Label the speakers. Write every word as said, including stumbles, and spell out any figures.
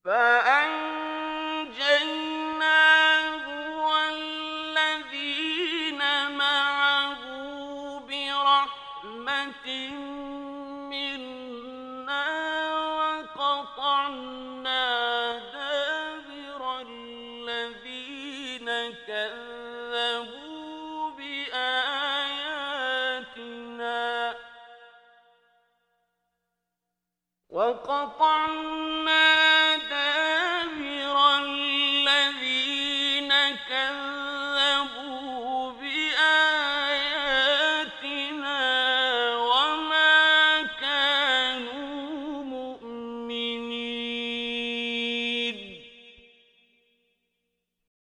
Speaker 1: فأنجيناه والذين معه برحمة منا وقطعنا دابر الذين كذبوا بآياتنا وقطعنا